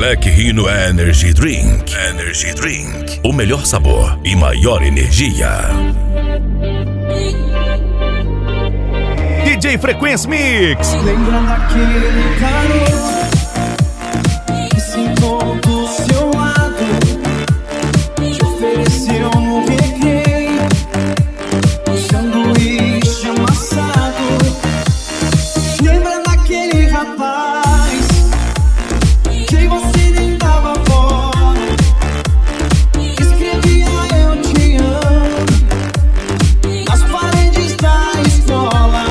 Black Rhino Energy Drink. Energy Drink. O melhor sabor e maior energia. DJ Frequência Mix. Lembra daquele garoto que sentou do seu lado, te ofereceu no recreio um sanduíche amassado. Lembra daquele rapaz que você nem dava bola, que escrevia eu te amo nas paredes da escola.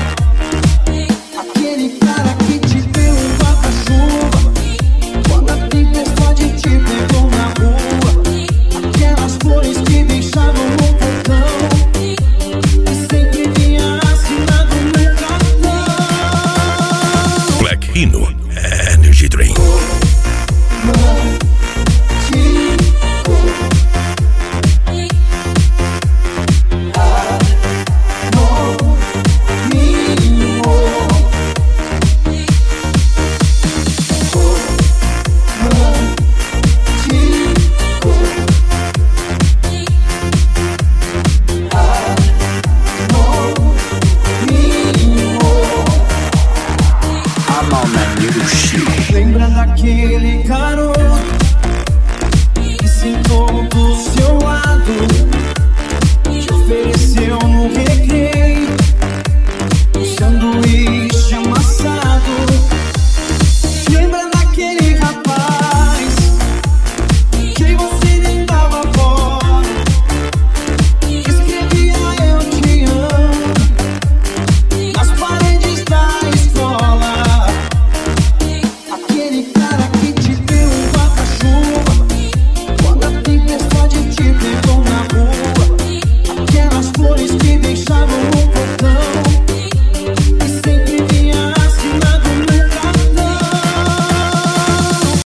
Aquele cara que te deu um guarda-chuva quando a tempestade te pegou na rua. Aquelas flores que deixavam no portão e sempre vinha assinado no cartão. Black Rhino Energy Drink. Lembra daquele garoto